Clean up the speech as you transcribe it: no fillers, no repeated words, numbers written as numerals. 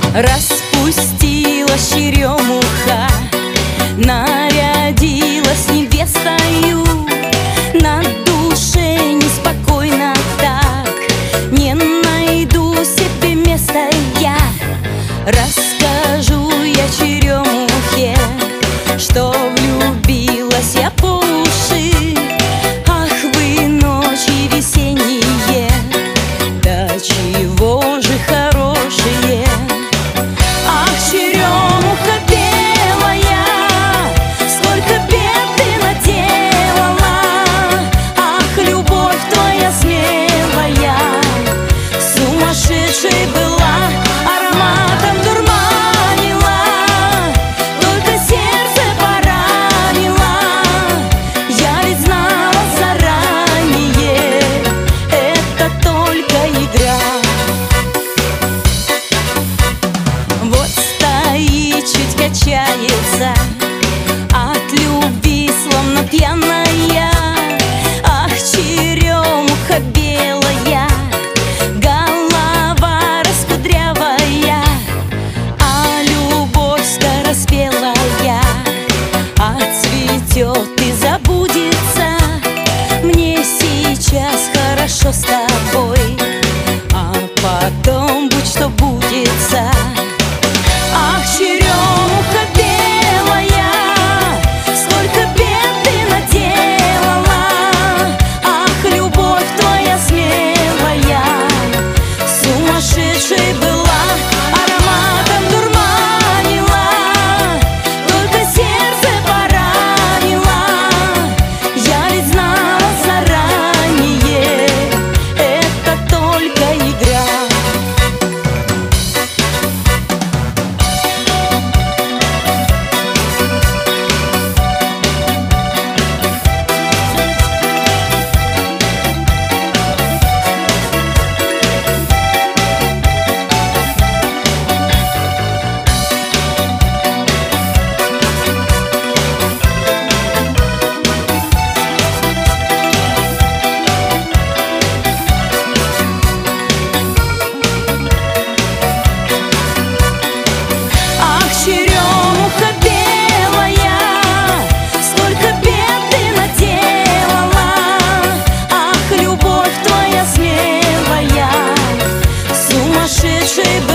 Распустилась черемуха, нарядилась невестою. На душе неспокойно так, не найду себе места я. Расскажу я черемухе, что влюбилась я по уши. Ах вы ночи весенние, да чего же хорошие. Ах, черемуха белая, сколько бед ты наделала. Ах, любовь твоя смелая, сумасшедшей была, ароматом дурманила, только сердце поранила. Я ведь знала заранее, это только игра. Вот стоит, чуть качается от любви, словно пьяная. Ах, черемуха белая, голова раскудрявая, а любовь скороспелая отцветет и забудется. Мне сейчас хорошо с тобой, а потом будь что будется. Ах, черемуха белая, сколько бед ты наделала. Ах, любовь твоя смелая, сумасшедшей была, ароматом дурманила, только сердце поранила. Я ведь знала заранее, это только игра. Ах, черемуха белая, сколько бед ты наделала. Ах, любовь твоя смелая, сумасшедшей